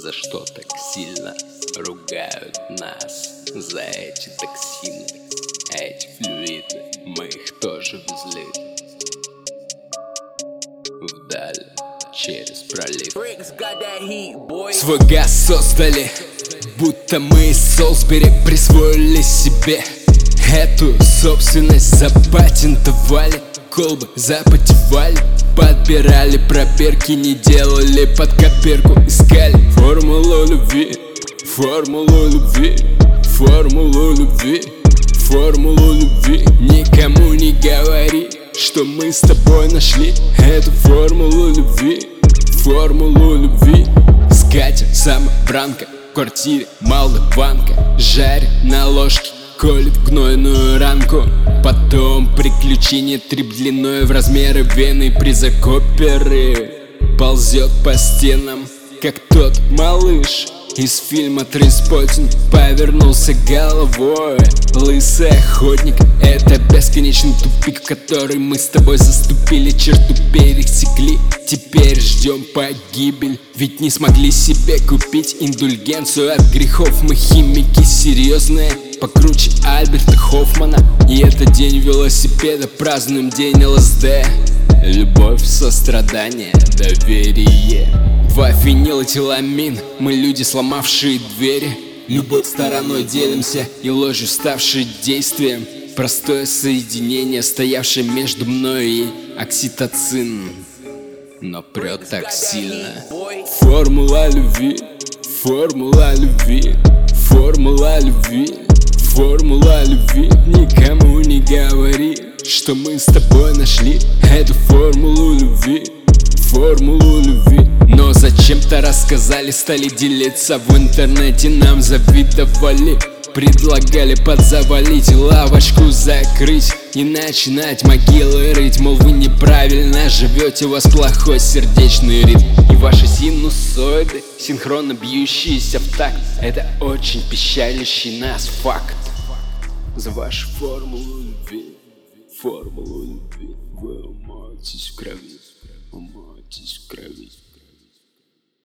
За что так сильно ругают нас? За эти токсины, эти флюиды, мы их тоже везли вдаль, через пролив. Свой газ создали, будто мы из Солсбери присвоили себе эту собственность, запатентовали, колбы запотевали, подбирали пробирки, не делали под копирку, искали формулу любви, формулу любви, формулу любви, формулу любви. Никому не говори, что мы с тобой нашли эту формулу любви, формулу любви. Скатер, самобранка, в квартире молдаванка, жарит на ложке, колет гнойную ранку. Потом приключение трип длиной в размеры вены при закоперы. Ползет по стенам, как тот малыш из фильма «Трейнспоттинг», повернулся головой. Лысый охотник — это бесконечный тупик, в который мы с тобой заступили, черту пересекли. Теперь ждем погибель, ведь не смогли себе купить индульгенцию от грехов. Мы химики серьезные, покруче Альберта Хоффмана. И это день велосипеда, празднуем день ЛСД. Любовь, сострадание, доверие, вафенилэтиламин. Мы люди, сломавшие двери. Любой стороной делимся и ложью, ставшей действием. Простое соединение, стоявшее между мной и окситоцин, но прет так сильно. Формула любви, формула любви, формула любви, формула любви. Никому не говори, что мы с тобой нашли эту формулу любви, формулу любви. Но зачем-то рассказали, стали делиться в интернете, нам завидовали, предлагали подзавалить, лавочку закрыть и начинать могилы рыть. Мол, вы неправильно живете, у вас плохой сердечный ритм, и ваши синусоиды синхронно бьющиеся в такт. Это очень печалищий нас факт. За вашу формулу любви, формулу любви, вы умоетесь в крови, умоетесь в крови.